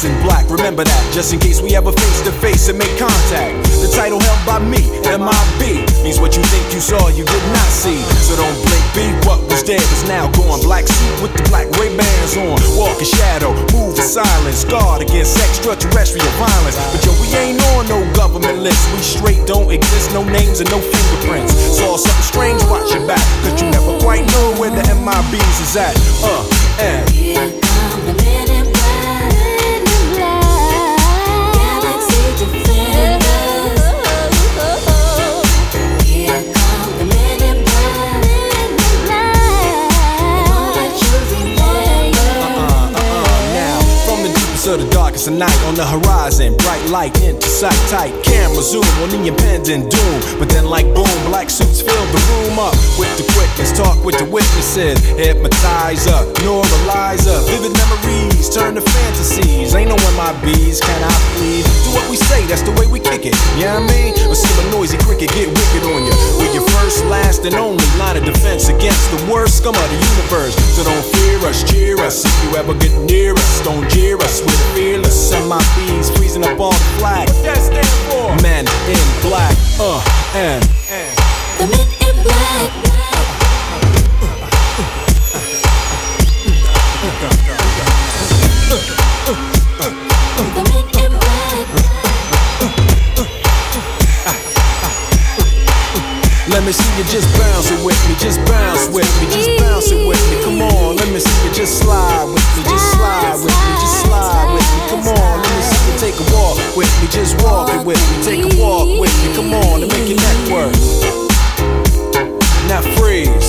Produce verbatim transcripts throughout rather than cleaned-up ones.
in black, remember that, just in case we ever face to face and make contact. The title held by me, M I B, means what you think you saw, you did not see. So don't blink, be what was dead is now gone. Black suit with the black Ray-Bans on, walk in shadow, move in silence, guard against extraterrestrial violence. But yo, we ain't on no government list, we straight don't exist, no names and no fingerprints. Saw something strange, watch your back, cause you never quite know where the M I Bs is at. Uh, and here come the men in black, men in black, Galaxy Defenders. Here come the men in black, men in black, they won't let you remember. Uh-uh, uh-uh, now, from the deepest of the darkest of night, on the horizon, bright light into sight, tight camera zoom on the impending doom. But then like boom, black suits fill the room up with the quickness, talk with the witnesses, hypnotizer, neuralizer, vivid memories turn to fantasies. Ain't no M I Bs, can I please? Do what we say, that's the way we kick it, you know what I mean? Or see a noisy cricket get wicked on you. We're your first, last, and only line of defense against the worst scum of the universe. So don't fear us, cheer us, if you ever get near us, don't jeer us, we're fearless. M I Bs freezing up all the flag. What that stand for? Men in black, uh, and, and. The men in black. The men in black. Let me see you just bounce it with me, just bounce with me, just bounce it with me. Come on, let me see you just slide with me, just slide with me, just slide with me. Come on, let me see you take a walk with me, just walk it with me, take a walk with me. Come on, and make your neck work. Now freeze.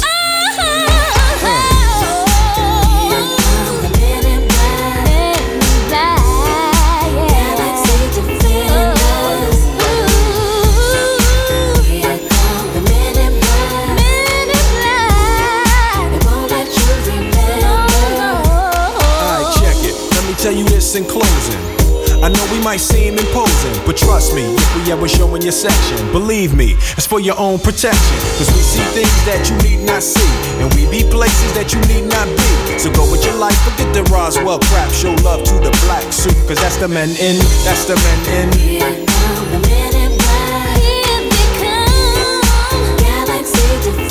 Tell you this in closing, I know we might seem imposing, but trust me, if we ever show in your section, believe me, it's for your own protection. Cause we see things that you need not see, and we be places that you need not be. So go with your life, forget the Roswell crap, show love to the black suit, cause that's the men in, that's the men in. Here come the men in black, here they come, Galaxy Defenders.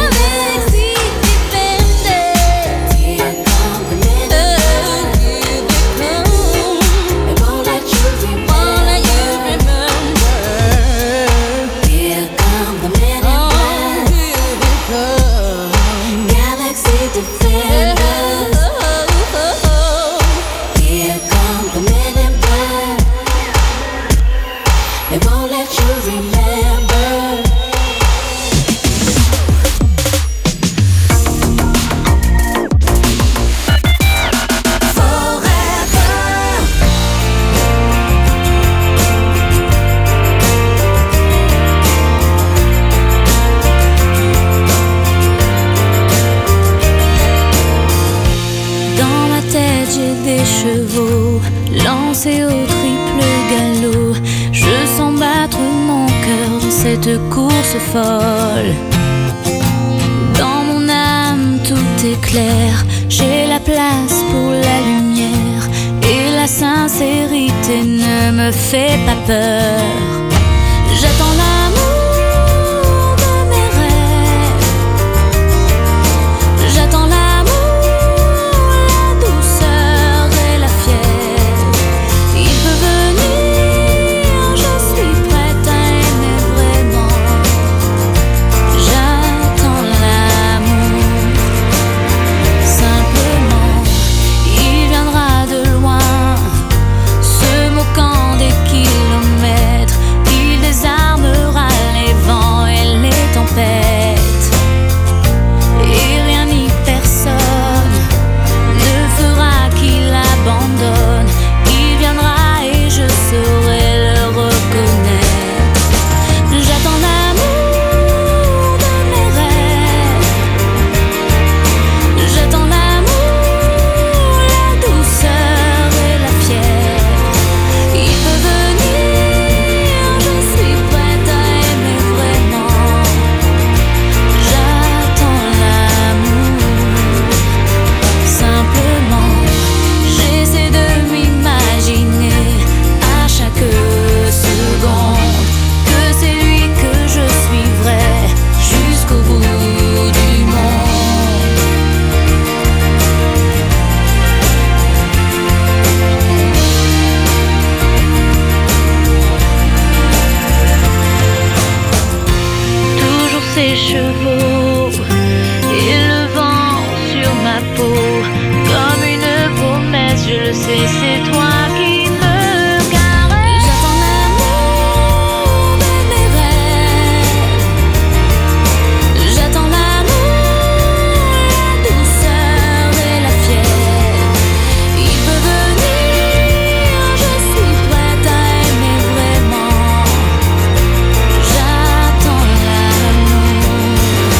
Lancé au triple galop, je sens battre mon cœur dans cette course folle. Dans mon âme tout est clair, j'ai la place pour la lumière, et la sincérité ne me fait pas peur. J'attends l'amour de mes rêves, j'attends l'amour. Kilomètres ses chevaux et le vent sur ma peau. Comme une promesse, je le sais, c'est toi qui me caresse. J'attends l'amour de mes rêves. J'attends l'amour, la douceur et la fièvre. Il peut venir, je suis prête à aimer vraiment. J'attends l'amour.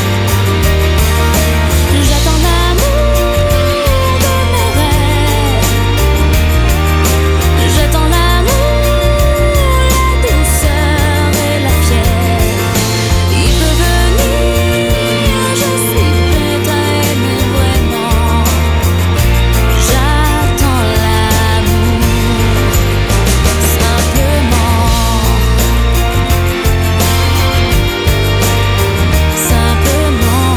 J'attends l'amour de mes rêves. J'attends l'amour, la douceur et la fièvre. Il peut venir, je suis prête à aimer vraiment. J'attends l'amour, simplement. Simplement.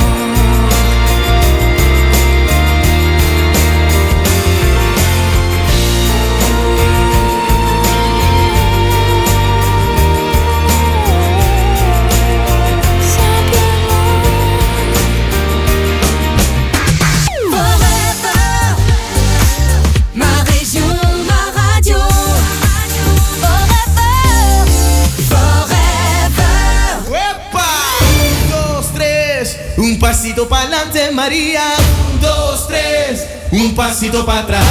Forever, ma région, ma radio. Forever, forever. ¡Epa! Un, dos, tres, un pasito para adelante, María. Un, dos, tres, un pasito para atrás.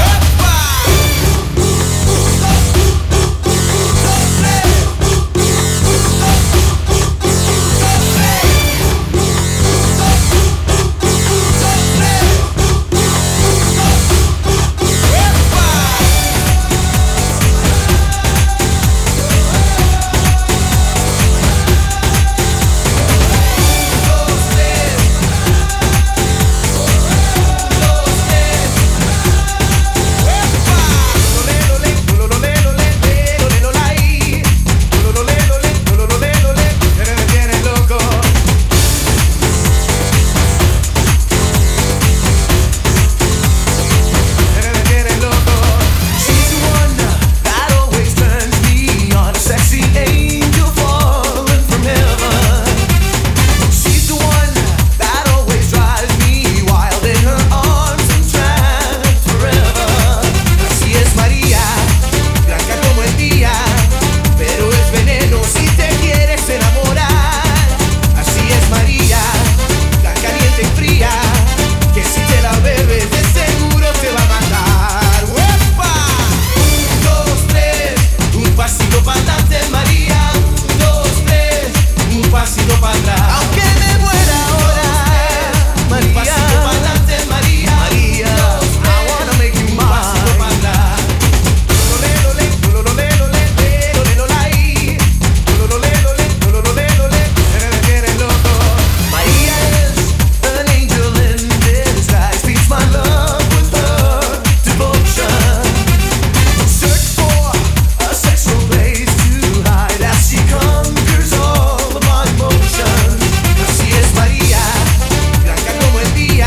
María, blanca como el día.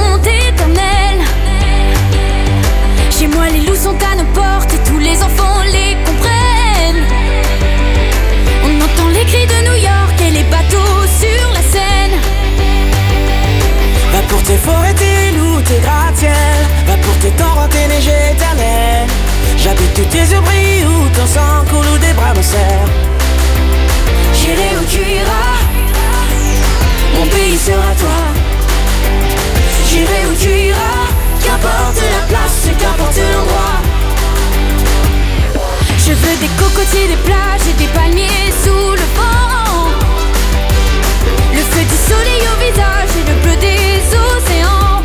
sont éternelles. Chez moi les loups sont à nos portes et tous les enfants les comprennent. On entend les cris de New York et les bateaux sur la Seine. Va pour tes forêts, tes loups, tes gratte-ciel. Va pour tes torrents, tes neiges éternelles. J'habite où tes yeux brillent, où ton sang coule, où des bras me serrent. J'irai où tu iras, mon pays sera toi. J'irai où tu iras, qu'importe la place, qu'importe l'endroit. Je veux des cocotiers, des plages et des palmiers sous le vent. Le feu du soleil au visage et le bleu des océans.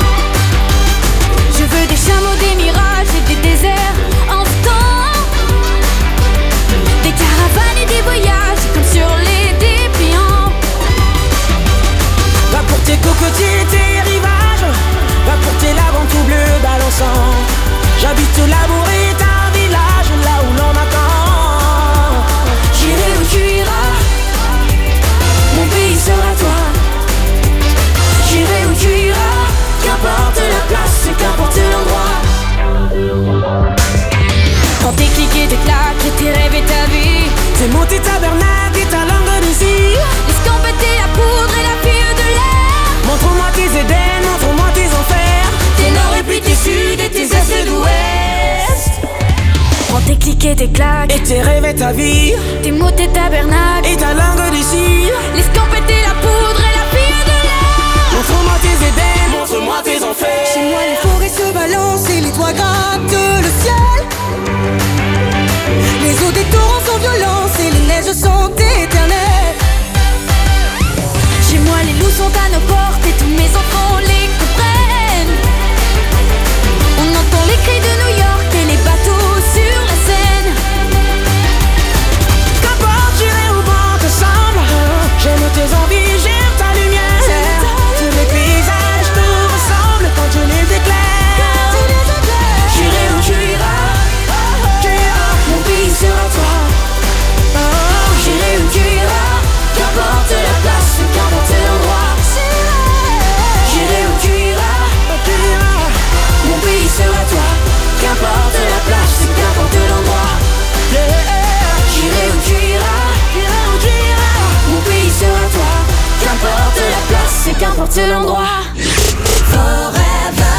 Je veux des chameaux, des mirages et des déserts en temps. Des caravanes et des voyages comme sur les dépliants. Va pour tes cocotiers, tes rivages. Va pour tes laves en tout bleu balançant. J'habite au labour et un village là où l'on m'attend. J'irai où tu iras, mon pays sera toi. J'irai où tu iras, qu'importe la place, qu'importe l'endroit. Quand tes clics et tes claques et tes rêves et ta vie, Tes mots, tes tabernacles et ta langue de cire. l'escampette et la poudre et la fille de l'air. Montre-moi tes Éden, montre-moi tes enfers. Tes nord et puis tes sud et tes est et d'ouest. Quand tes clics et tes claques, Et tes rêves et ta vie. tes mots, tes tabernacles, Et ta langue de cire. l'escampette et la poudre et la fille de l'air. Montre-moi tes Éden, montre-moi tes enfers. Chez moi les forêts se balancent et les toits grattent le ciel. Les eaux des torrents sont violentes et les neiges sont éternelles. Chez moi les loups sont à nos portes et tous mes enfants les comprennent. On entend les cris de New York et les bateaux sur la Seine. Qu'importe, j'irai où bon te semble. J'aime tes envies, j'aime ta lumière. Tous les paysages te ressemblent quand je les éclaire. J'irai où tu iras, mon pays sera toi. J'irai où tu iras, qu'importe la place, qu'importe l'endroit. J'irai où tu iras, mon pays sera toi. Qu'importe la place, qu'importe l'endroit. J'irai où tu iras, mon pays sera toi. Qu'importe la place, qu'importe l'endroit. Forever.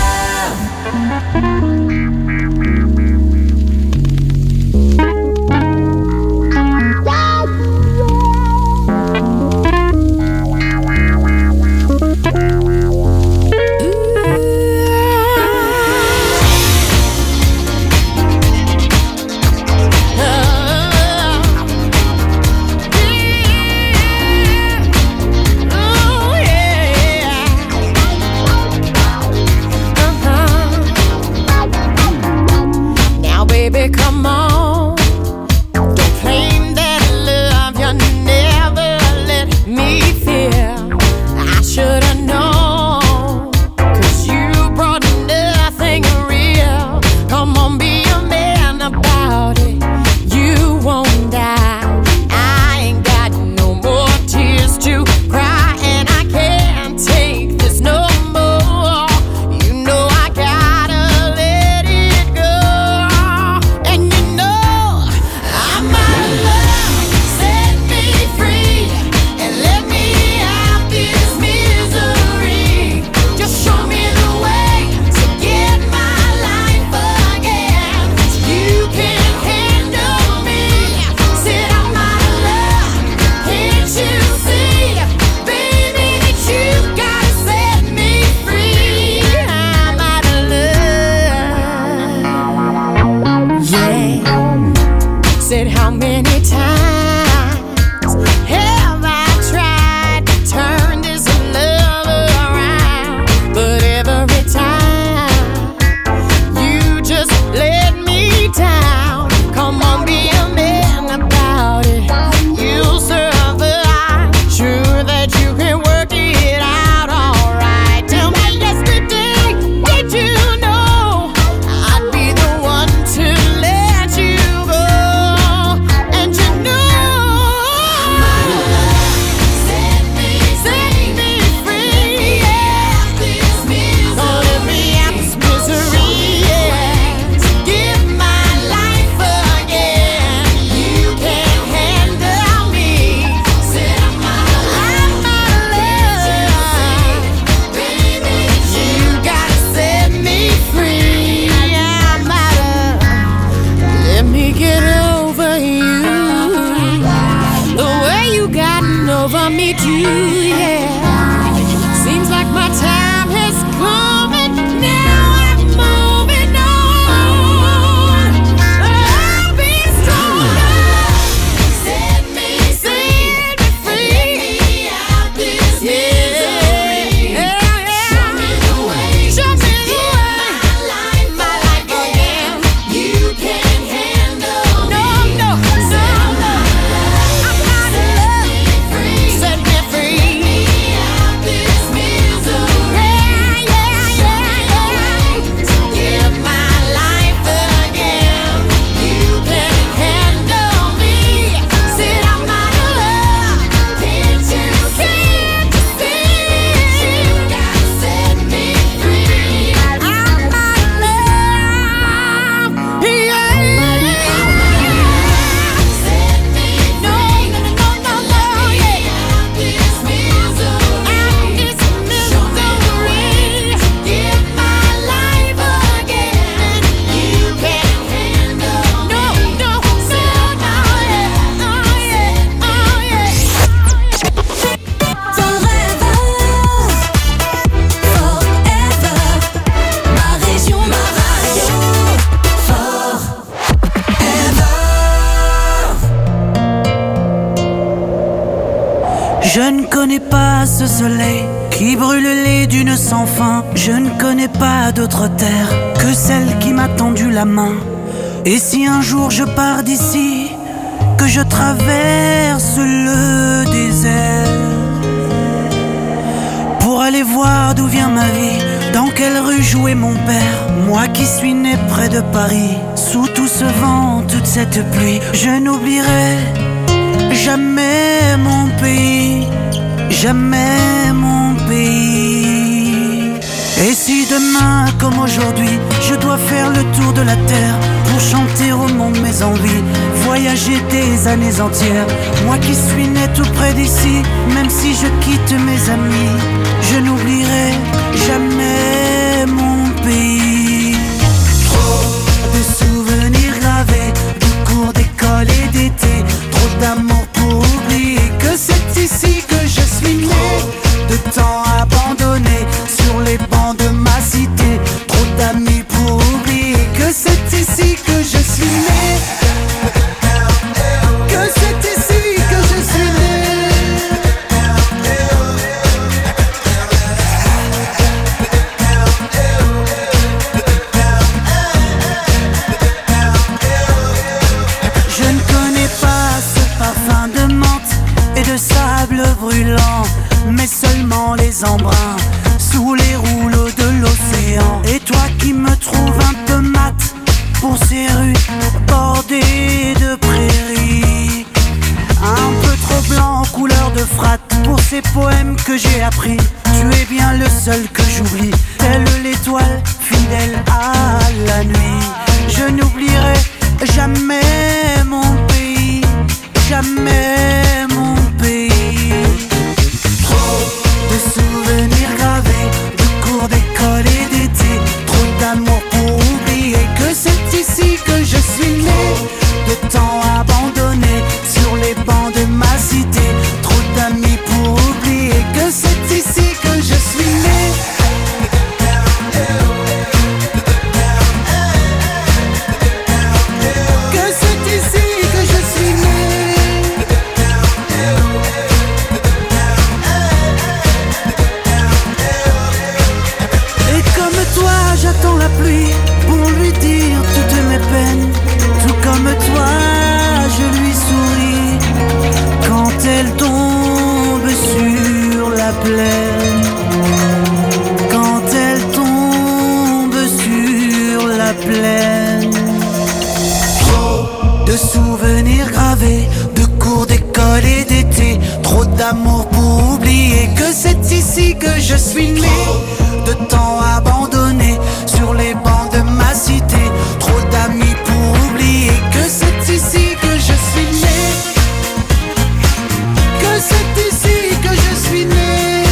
Je ne connais pas ce soleil qui brûle les dunes sans fin. Je ne connais pas d'autre terre que celle qui m'a tendu la main. Et si un jour je pars d'ici, que je traverse le désert pour aller voir d'où vient ma vie, dans quelle rue jouait mon père, moi qui suis né près de Paris, sous tout ce vent, toute cette pluie, je n'oublierai jamais mon pays, jamais mon pays. Et si demain, comme aujourd'hui, je dois faire le tour de la terre pour chanter au monde mes envies, voyager des années entières, moi qui suis né tout près d'ici, même si je quitte mes amis, je n'oublierai jamais mon pays. Trop de souvenirs gravés, de cours d'école et d'été, trop d'amour pour oublier que c'est ici que je suis né, de temps abandonné sur les bancs de ma cité, trop d'amis pour oublier que c'est ici que je suis né, que c'est ici que je suis né. Je ne connais pas ce parfum de menthe et de sable brûlant, mais seulement les embruns sous les rouleaux de l'océan. Et toi qui me trouves un peu mat pour ces rues bordées de prairies, un peu trop blanc couleur de frat pour ces poèmes que j'ai appris, tu es bien le seul que j'oublie, telle l'étoile fidèle à la nuit. Je n'oublierai jamais mon pays, jamais mon pays. Trop de souvenirs gravés, de cours d'école et d'été, trop d'amour pour oublier que c'est ici que je suis né, de temps abandonné sur les bancs de ma cité, trop d'amis pour oublier que c'est ici que je suis né. Que c'est ici que je suis né. Et comme toi j'attends la pluie pour lui dire toutes mes peines, tout comme toi je lui souris quand elle tombe sur la plaine, quand elle tombe sur la plaine. Trop de souvenirs gravés, de cours d'école et d'été, trop d'amour pour oublier que c'est ici que je suis né, de temps abandonné sur les bancs de ma cité, trop d'amis pour oublier que c'est ici que je suis né, que c'est ici que je suis né.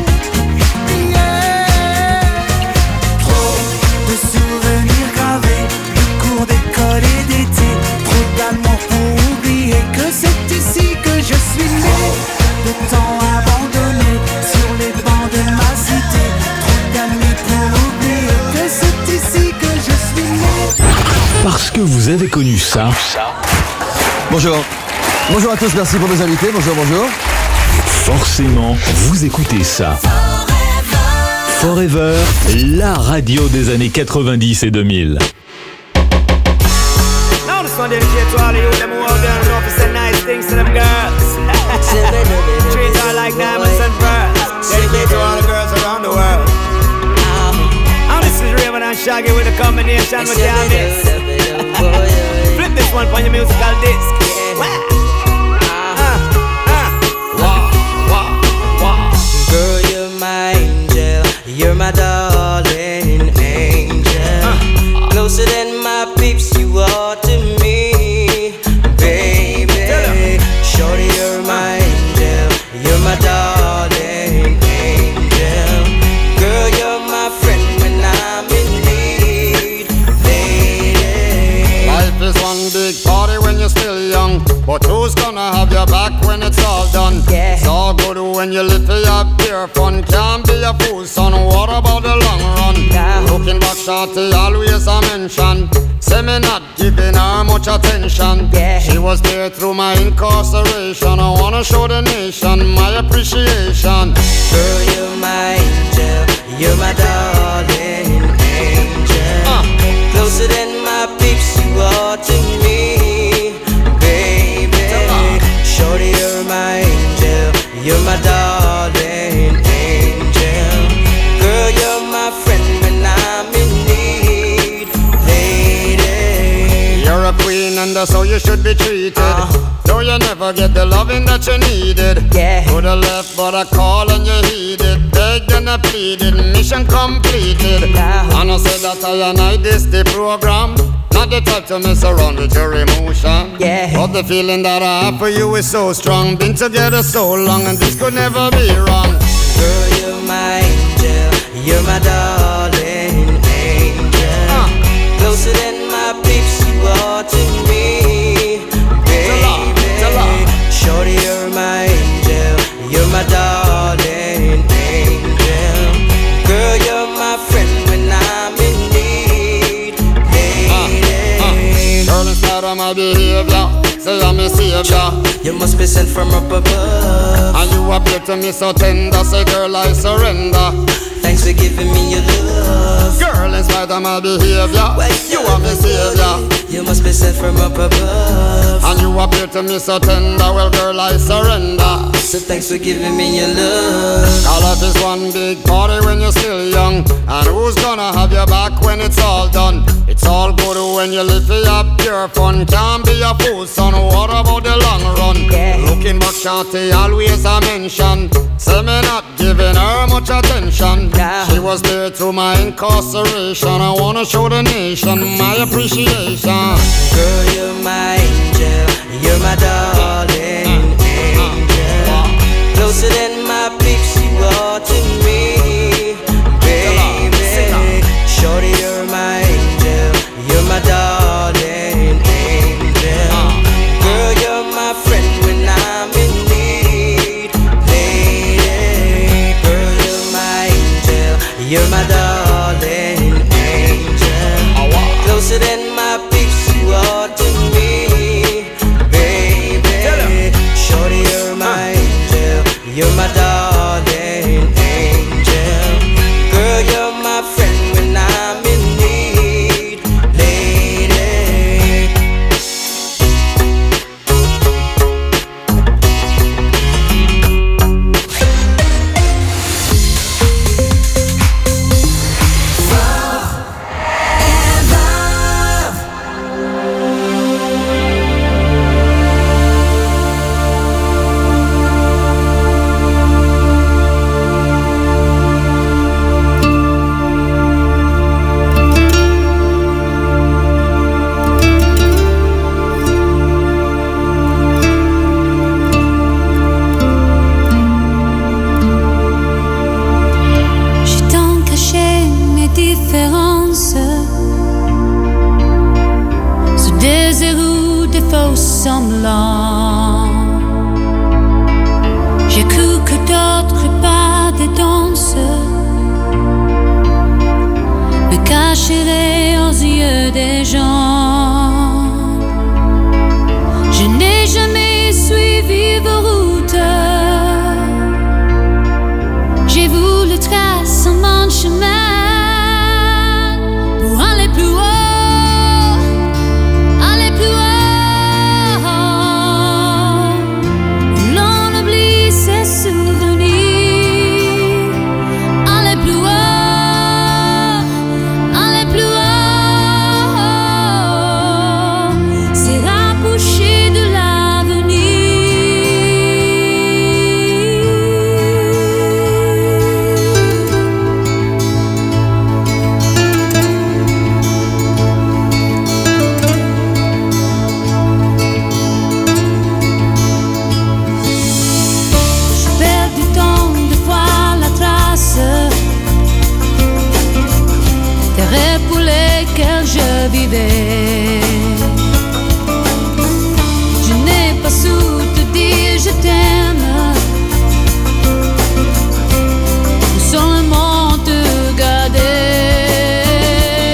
Yeah. Trop de souvenirs gravés, de cours d'école et d'été, trop d'amour pour oublier que c'est ici que je suis né, de temps abandonné sur les bancs de ma cité, trop d'amis pour oublier que c'est ici que je suis né. Parce que vous avez connu ça. Bonjour. Bonjour à tous, merci pour nos invités. Bonjour, bonjour. Forcément, vous écoutez ça. Forever, la radio des années quatre-vingt-dix et deux mille. Now this one dedicated to all of you them who out there and love to say nice things to them girls. Treat her like diamonds and pearls. Dedicated to all the girls around the world. And this is Raven and Shaggy with a combination with your mix. Flip this one for your musical disc. Girl, you're my angel, you're my darling angel. Uh, Closer than my peeps, you are to me, baby. Shorty, you're my angel, you're my darling angel. Girl, you're my friend when I'm in need, lady. Life is one big party when you're still young, but who's gonna have your back when it's all done? Yeah. It's all good when you live for your pure fun. Can't be a fool, son, what about the long run? Yeah. Looking back, shorty always a mention. Say me not giving her much attention. Yeah. She was there through my incarceration. I wanna show the nation my appreciation. Girl, you're my angel, you're my darling angel. uh. Closer than my peeps, you are to me, baby. Shorty, you're my angel, you're my darling angel. Girl, you're my friend when I'm in need, lady. You're a queen and that's how you should be treated. uh. Though you never get the loving that you needed. Yeah. To the left but I call and you heeded. Begged and I pleaded, mission completed. Yeah. And I said that I and I this the program. Not the type to mess around with your emotion. Yeah. But the feeling that I have for you is so strong. Been together so long and this could never be wrong. Girl, you're my angel, you're my darling angel. uh. Closer than my peeps, you are to me, baby. Shorty, you're my angel, you're my darling angel. Girl, you're my friend when I'm in need, lady. uh, uh. Girl, instead of my behavior, say I'm a savior. You must be sent from up above. And you appear to me so tender. Say girl, I surrender. Thanks for giving me your love. Girl, in spite of my behavior, you are my savior. You must be sent from up above. And you appear to me so tender. Well girl, I surrender. So thanks for giving me your love. Call up is one big party when you're still young. And who's gonna have your back when it's all done? It's all good when you live for your pure fun. Can't be a fool, son. What about the long run? Yeah. Looking back, shorty, always a mention. Say me not giving her much attention. Yeah. She was there through my incarceration. I wanna show the nation my appreciation. Girl, you're my angel, you're my darling angel. Closer than my peeps, you are to me, baby. Shorty, you're my angel, you're my darling angel. Girl, you're my friend when I'm in need, lady. Girl, you're my angel, you're my darling angel. Closer than my peeps, you are to me, baby. Shorty, you're my angel, you're my darling angel. Girl, you're my friend when I'm in need, lady. J'ai cru que d'autres pas des danses me cacheraient aux yeux des gens. Je n'ai jamais suivi vos routes. J'ai voulu tracer mon chemin pour aller plus haut. Je n'ai pas su te dire je t'aime, seulement te garder.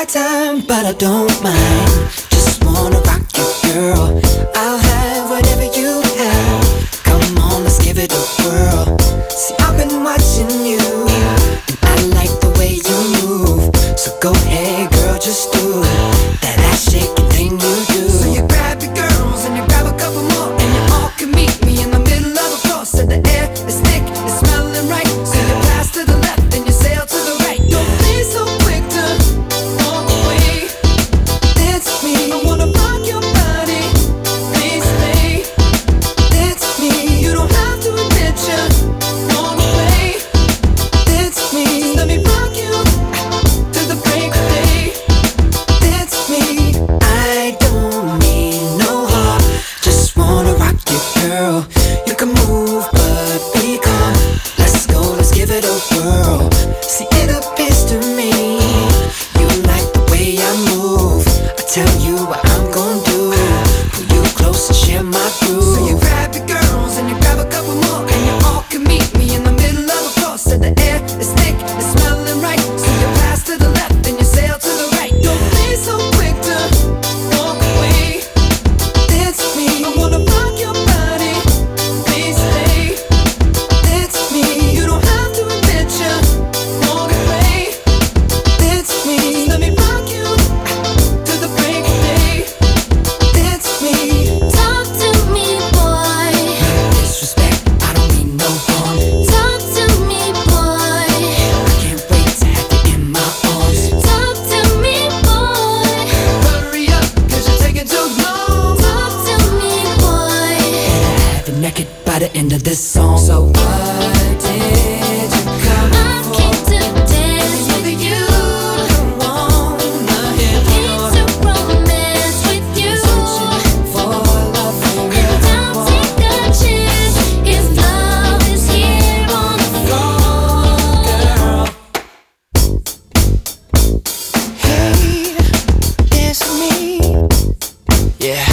my time, but I don't mind. Just wanna rock you, girl. I'll have whatever you have. Come on, let's give it a whirl. See, I've been watching you, and I like the way you move. So go ahead, girl, just do that ass shaking thing you do. So you grab your girls and you grab a couple more, and you all can meet me in the middle of the floor. So the air is thick, it's smelling right. So you pass to the left and you sail to the right. Don't be so quick to walk away. Dance with me, I wanna rock your body. Please stay. Dance with me, you don't have to admit you want away. Dance with me, just let me rock you to the break of day. Dance with me, I don't need no harm. Just wanna rock you, girl. You can move, but be calm. Let's go, let's give it a whirl. See, it appears to me you like the way I move. I tell you what I'm gonna do. Pull you close and share my groove. So you grab your girls and you grab a couple more, and you all can meet me in the middle of the floor. So the air is thick, it's smelling right. So you pass to the left and you sail to the right. Don't be so quick to walk away. Dance with me, I wanna rock your body. Please stay. Dance with me, you don't have to admit you want away. Dance with me, just let me rock you to the break of day. Dance with me. Talk to me, boy. Disrespect, I don't mean no harm. Talk to me, boy. I can't wait to have you in my arms. Talk to me, boy. Hurry up, cause you're taking too long. Talk to me, boy. Have you naked by the end of this song. So what did you come I came to dance with you. wanna hear Came to romance with you. for love for And don't take a chance if love is here on the floor. Hey, dance with me. Yeah.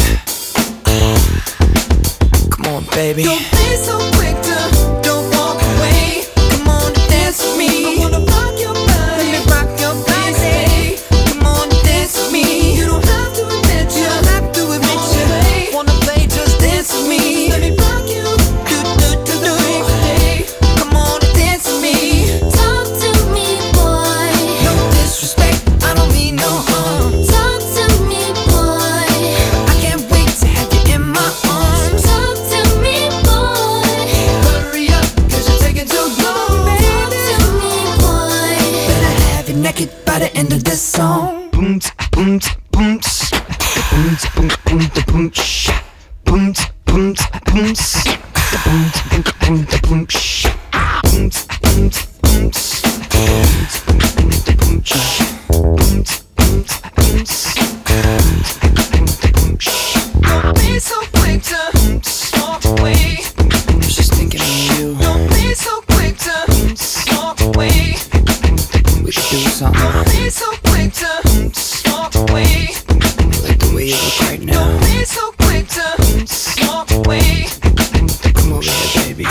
Come on, baby. Don't be so quick to don't walk away. Come on, dance with me. I wanna rock your body. Let me rock your body. Come on, dance with me. You don't have to admit you. Don't have to admit you. Wanna play? Just dance with me. Let me rock you. Do do do do. Come on, dance with me. Talk to me, boy. No disrespect, I don't mean no harm. Talk to me, boy. I can't wait to have you in my arms. Talk to me, boy. Hurry up, cause you're taking too long. Talk to me, boy. Better have you naked by the end of this song. Boom, tsk, boom, tsk, boom, tsk. Boom, tsk, boom, boom, tsk, boom, tsk. Boom, tsk, boom, tsk, boom, tsk. Boom, tsk, boom, boom, tsk, boom, tsk. Boom, tsk, boom, tsk, boom, tsk. Boom, tsk, boom, boom, tsk, boom, tsk. Boom, tsk, boom, tsk, boom, tsk. Boom, tsk, boom, boom, tsk. Don't be so quick to walk away. I was just thinking of you. Don't be so quick to walk away. We should do something. Don't be so quick to walk away. Like the way you look right now. Don't be so quick to walk away. Come over here, baby.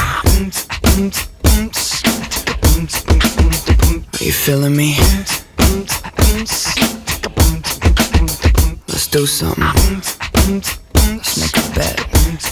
Are you feeling me? Let's do something. Let's make a bet.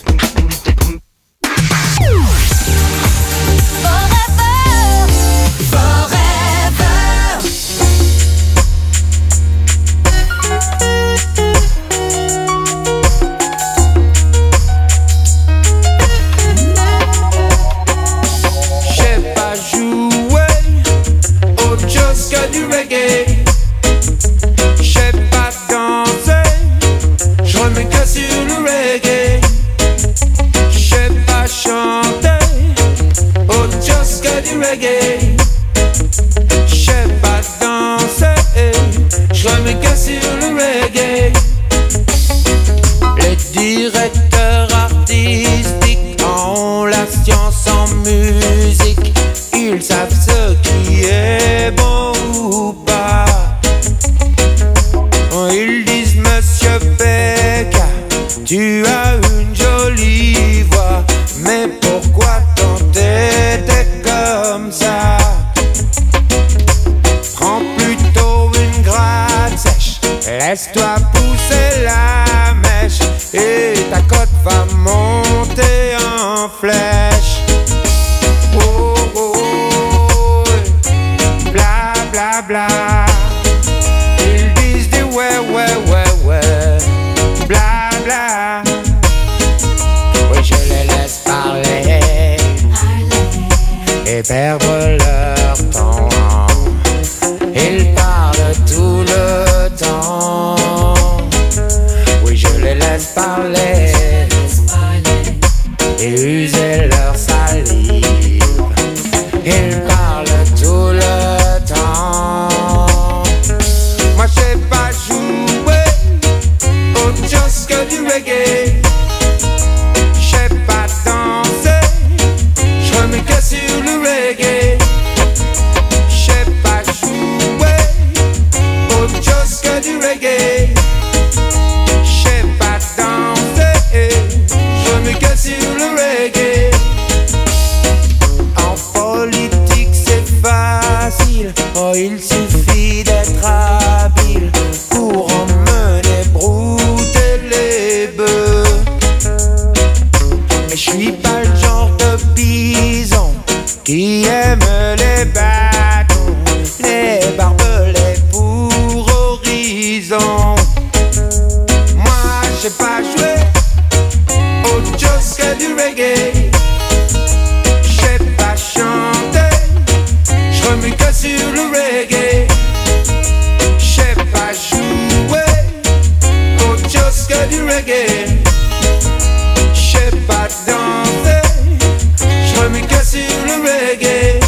J'sais pas jouer au jusqu'à du reggae. J'sais pas danser, j'remets que sur le reggae. J'sais pas chanter au jusqu'à du reggae. J'sais pas danser, j'remets que sur le reggae. Les directeurs artistiques ont la science en musique. Ils savent ce qui est bon ou pas. Laisse-toi pousser la mèche et ta cote va monter en flèche. Oh, oh, oh, bla bla bla. Ils disent du ouais, ouais, ouais, ouais, bla bla. Oui, je les laisse parler et perdre leur temps. Ils parlent tout le temps. Oui, je les laisse parler et user leur salive. Ils parlent tout le temps. Moi, je sais pas jouer autre chose que du reggae. Je sais pas danser, je remets que sur le reggae. Je sais pas jouer autre chose que du reggae. Je sais pas danser, je remets que sur le reggae. En politique c'est facile, oh il suffit d'être habile pour emmener brouter les bœufs. Mais je suis pas le genre de bison qui aime les bâtons, les barbelés pour horizon. Moi je sais pas jouer autre chose que du reggae. Je sais pas chanter, je remets que sur le reggae. Je sais pas jouer autre chose que du reggae. Je sais pas danser, je remets que sur le reggae.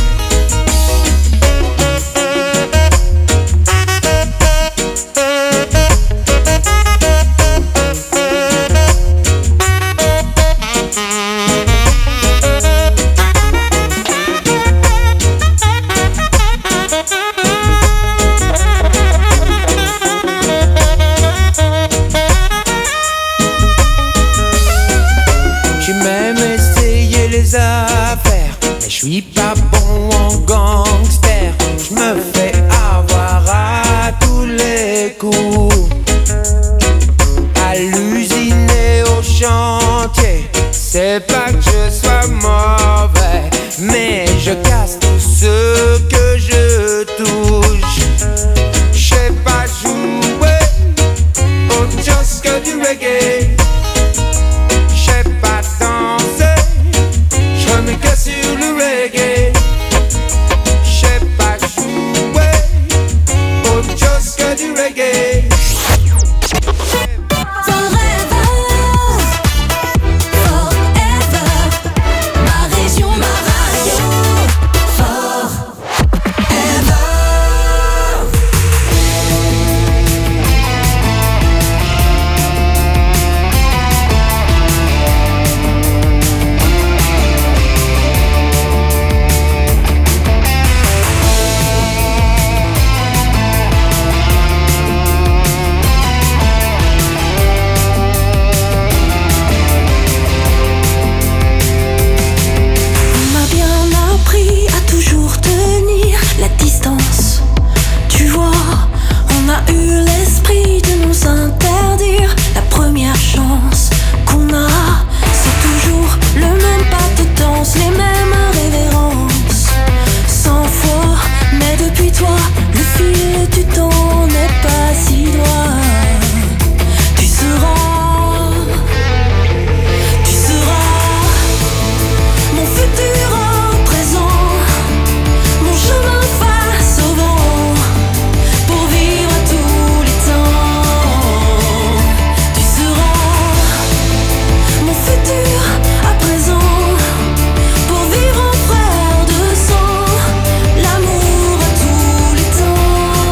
J'ai même essayé les affaires, mais je suis pas bon en gangster. Je me fais avoir à tous les coups. À l'usine et au chantier, c'est pas que je sois mauvais, mais je casse tout ce que je touche. Je sais pas jouer autre chose que du reggae. Je sais pas danser, je remets que sur le reggae. Je sais pas jouer autre chose que du reggae. Ma région, ma radio. L'amour à tous les temps.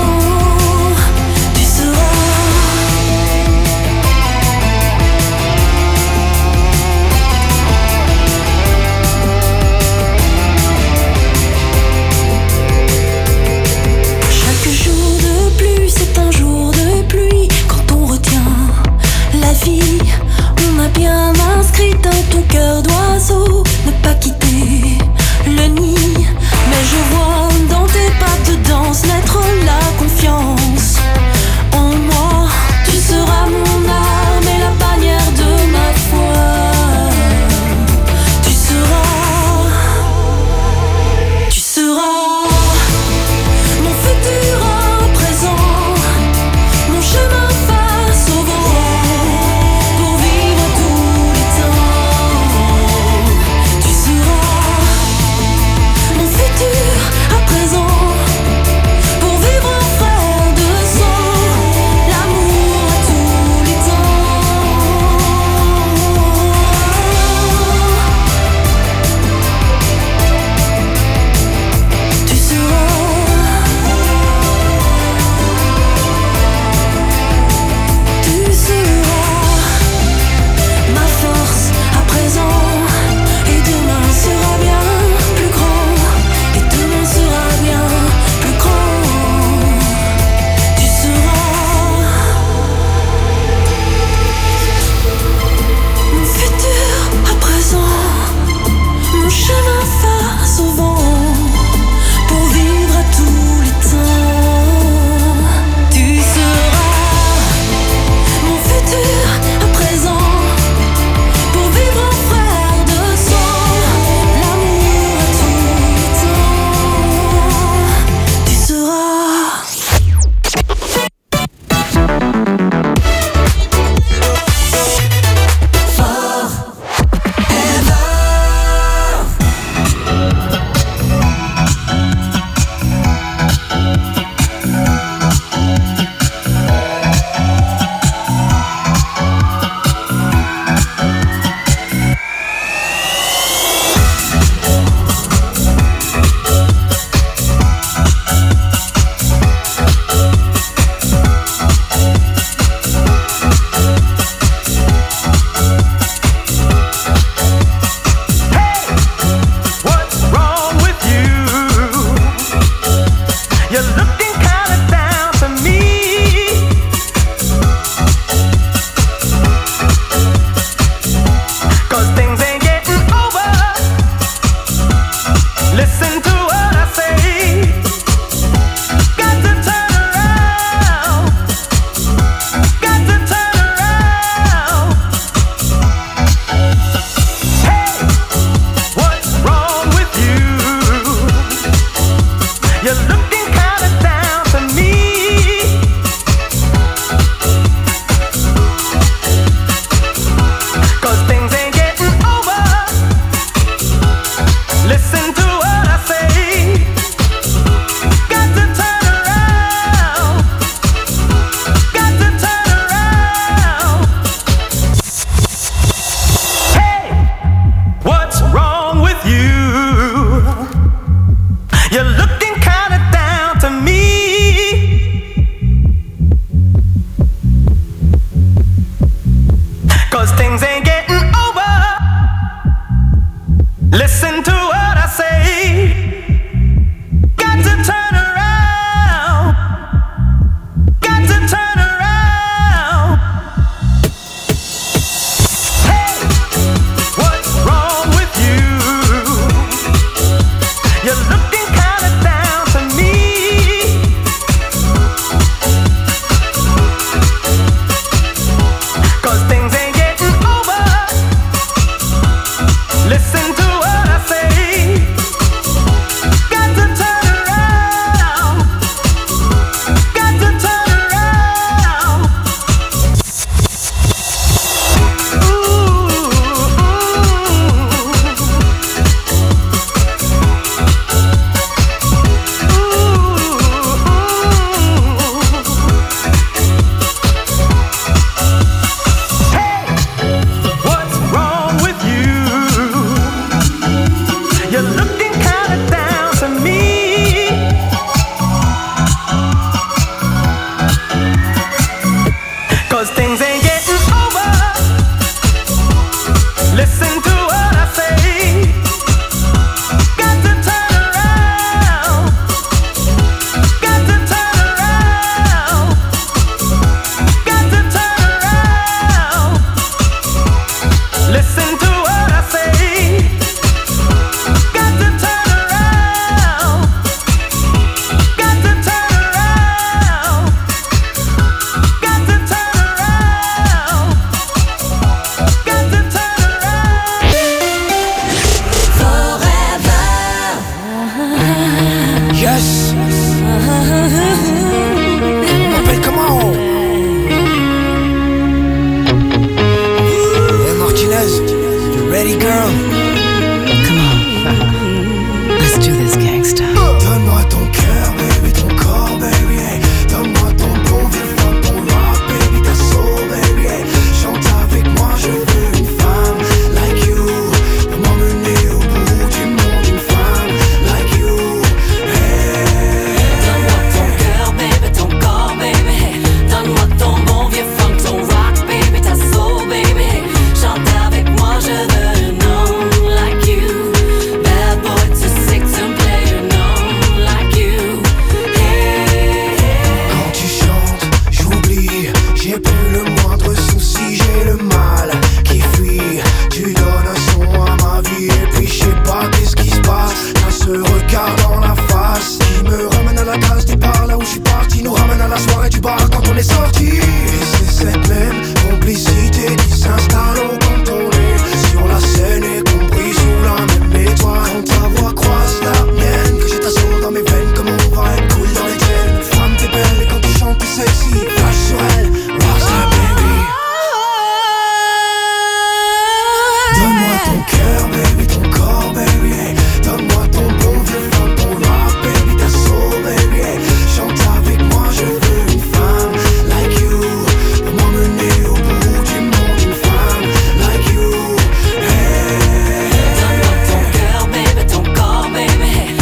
Donne-moi ton cœur, baby, ton corps, baby.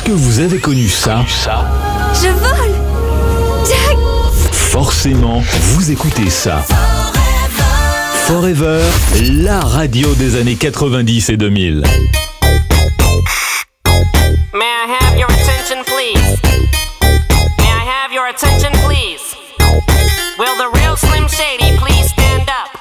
que vous avez connu ça? Ça. Je vole. Jack. Forcément, vous écoutez ça. Forever, la radio des années quatre-vingt-dix et deux mille. May I have your attention, please? May I have your attention, please? Will the real Slim Shady please stand up?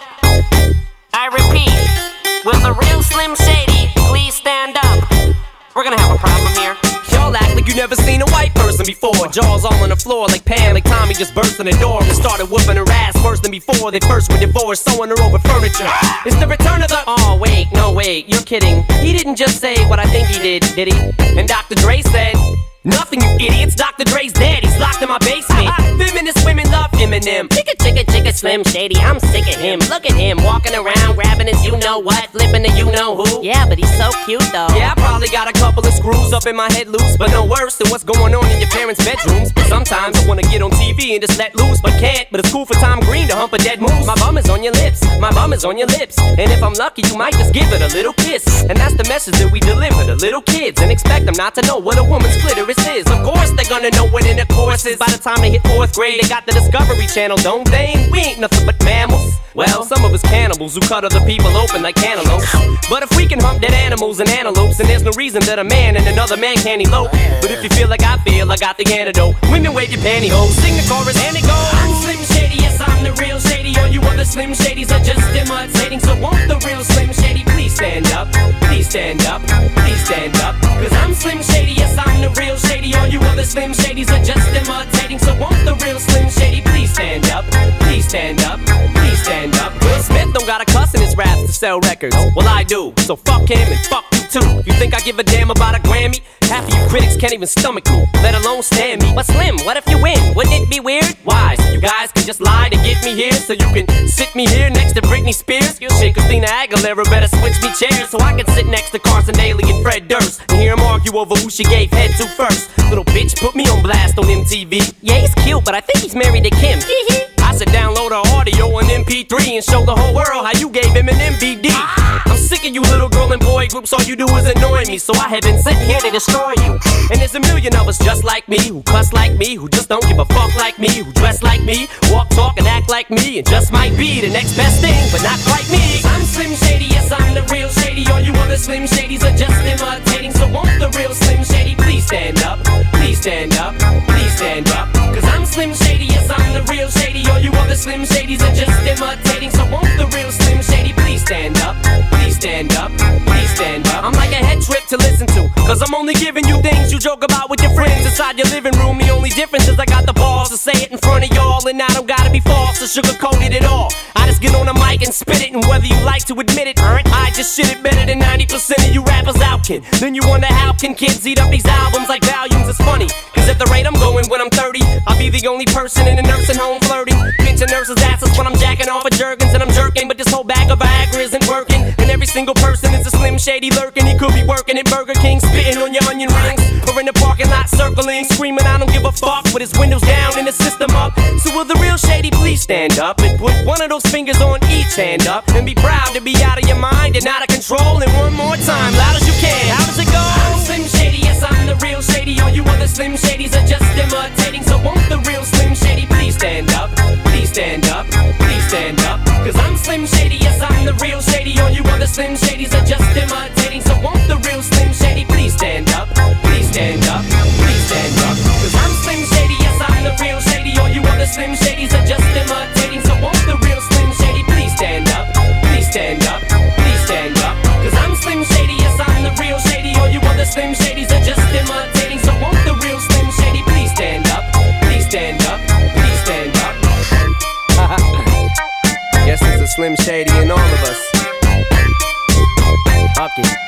I repeat, will the real Slim Shady please stand up? We're gonna have a problem here. Y'all act like you never seen a white person before. Jaws all on the floor like Pam, like Tommy just burst in the door and started whooping her ass worse than before. They first were divorced, sewing her over furniture. It's the return of the... Oh, wait, no, wait, you're kidding. He didn't just say what I think he did, did he? And Doctor Dre said... Nothing, you idiots. Doctor Dre's dead. He's locked in my basement. Feminist women love Eminem. Chicka, chicka, chicka, Slim Shady. I'm sick of him. Look at him walking around, grabbing his you-know-what, flipping the you-know-who. Yeah, but he's so cute, though. Yeah, I probably got a couple of screws up in my head loose, but no worse than what's going on in your parents' bedrooms. Sometimes I wanna get on T V and just let loose, but can't. But it's cool for Tom Green to hump a dead moose. My bum is on your lips. My bum is on your lips. And if I'm lucky, you might just give it a little kiss. And that's the message that we deliver to little kids, and expect them not to know what a woman's clitoris is. Of course they're gonna know what intercourse is. By the time they hit fourth grade, they got the Discovery Channel, don't they? We ain't nothing but mammals. Well, some of us cannibals who cut other people open like cantaloupes. But if we can hump dead animals and antelopes, then there's no reason that a man and another man can't elope. But if you feel like I feel, I got the antidote. Women wave your pantyhose, sing the chorus and it goes. I'm Slim Shady, yes I'm the real Shady. All you other Slim Shadys are just imitating. So won't the real Slim Shady please stand up? Please stand up, please stand up. Cause I'm Slim Shady, yes I'm the real Shady. All you other Slim Shadys are just imitating. So won't the real Slim Shady please stand up? Please stand up, please stand up. Will Smith don't got a cuss in his raps to sell records. Well I do, so fuck him and fuck you too. You think I give a damn about a Grammy? Half of you critics can't even stomach me, let alone stand me. But Slim, what if you win? Wouldn't it be weird? Why? So you guys can just lie to get me here, so you can sit me here next to Britney Spears. You shit, Christina Aguilera better switch me chairs, so I can sit next to Carson Daly and Fred Durst and hear them argue over who she gave head to first. Little bitch put me on blast on M T V. Yeah, he's cute, but I think he's married to Kim. I said download her audio on M P three and show the whole world how you gave him an M V D. I'm sick of you little girl and boy groups, all you do is annoy me, so I have been sitting here to destroy you. And there's a million of us just like me, who cuss like me, who just don't give a fuck like me, who dress like me, walk, talk, and act like me, and just might be the next best thing, but not quite me. I'm Slim Shady, yes I'm the real Shady. All you other Slim Shadys are just imitating. So won't the real Slim Shady please stand up? Please stand up, please stand up. Cause I'm Slim Shady, yes I'm the real Shady. All you other Slim Shadys are just imitating. So won't the real Slim Shady please stand up? Please stand up, please stand up. I'm like a head trip to listen to, cause I'm only giving you things you joke about with your friends inside your living room. The only difference is I got the balls to say it in front of y'all, and I don't gotta be false or sugarcoated at all. I just get on the mic and spit it, and whether you like to admit it, I just shit it better than ninety percent of you rappers out, kid. Then you wonder how can kids eat up these albums like volumes? It's funny, cause at the rate I'm going when I'm thirty, I'll be the only person in a nursing home flirting, pinching nurses' asses when I'm jacking off of Jergens and I'm jerking. But this whole bag of Viagra isn't working, and every single person is a Slim Shady lurking. He could be working at Burger King, spitting on your onion rings, or in the parking lot circling, screaming I don't give a fuck, with his windows down and his system up. So will the real Shady please stand up and put one of those fingers on each hand up, and be proud to be out of your mind and out of control. And one more time, loud as you can, how does it go? I'm Slim Shady, yes I'm the real Shady. All you other Slim Shadys are just imitating. So won't the real Slim Shady please stand up? Please stand up, please stand up. Cause I'm Slim Shady, yes I'm the real Shady. All you other Slim Shadys are just imitating. So won't the real Slim Shady please stand up? Please stand up, please stand up. Cause I'm Slim Shady, yes I'm the real Shady. All you other Slim Shadys are just imitating. So won't the real Slim Shady please stand up? Please stand up, please stand up. Cause I'm Slim Shady, yes I'm the real Shady. All you other Slim Shadys are just imitating. So won't the real Slim Shady please stand up? Please stand up, please stand up. Guess there's a Slim Shady in all of us. Okay.